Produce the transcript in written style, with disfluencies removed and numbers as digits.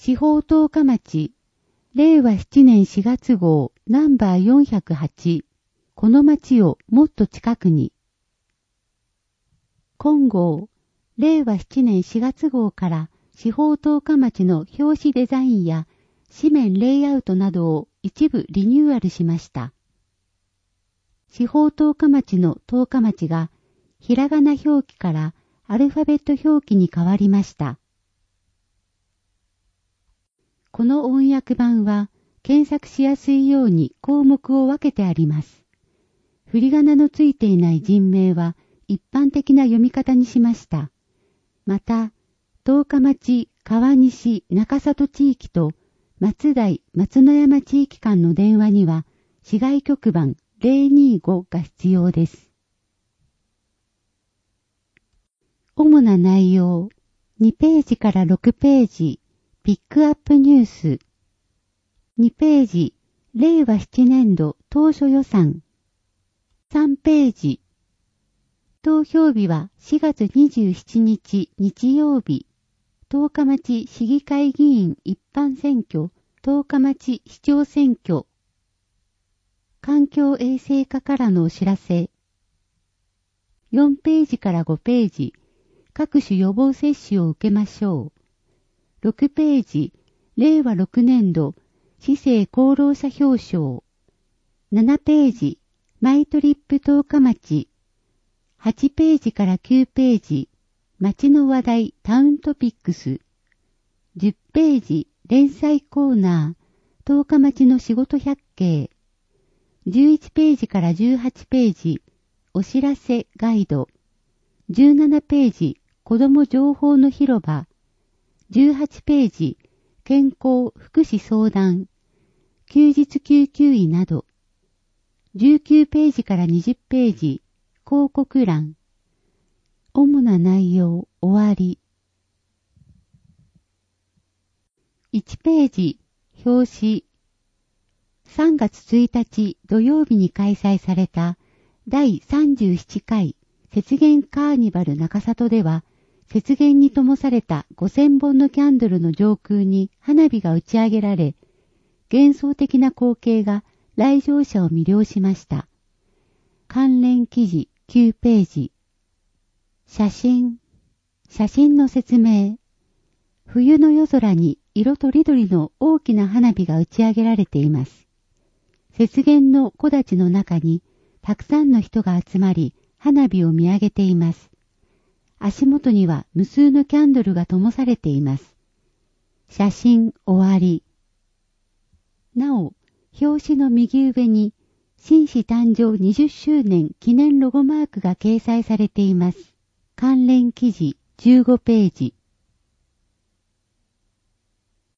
四方十日町、令和7年4月号ナンバー408、この町をもっと近くに。今号、令和7年4月号から四方十日町の表紙デザインや紙面レイアウトなどを一部リニューアルしました。四方十日町の十日町がひらがな表記からアルファベット表記に変わりました。この音訳版は検索しやすいように項目を分けてあります。振り仮名のついていない人名は一般的な読み方にしました。また、十日町、川西、中里地域と松代、松之山地域間の電話には市外局番025が必要です。主な内容、2ページから6ページ、ピックアップニュース。2ページ、令和7年度当初予算。3ページ、投票日は4月27日日曜日。十日町市議会議員一般選挙、十日町市長選挙。環境衛生課からのお知らせ。4ページから5ページ、各種予防接種を受けましょう。6ページ、令和6年度市政功労者表彰。7ページ、マイトリップ十日町。8ページから9ページ、町の話題タウントピックス。10ページ、連載コーナー、十日町の仕事百景。11ページから18ページ、お知らせガイド。17ページ、子ども情報の広場。18ページ、健康福祉相談。休日救急医など。19ページから20ページ、広告欄。主な内容終わり。1ページ、表紙。3月1日土曜日に開催された第37回雪原カーニバル中里では、雪原に灯された5000本のキャンドルの上空に花火が打ち上げられ、幻想的な光景が来場者を魅了しました。関連記事9ページ。写真の説明。冬の夜空に色とりどりの大きな花火が打ち上げられています。雪原の木立の中にたくさんの人が集まり、花火を見上げています。足元には無数のキャンドルが灯されています。写真終わり。なお、表紙の右上に、紳士誕生20周年記念ロゴマークが掲載されています。関連記事15ページ。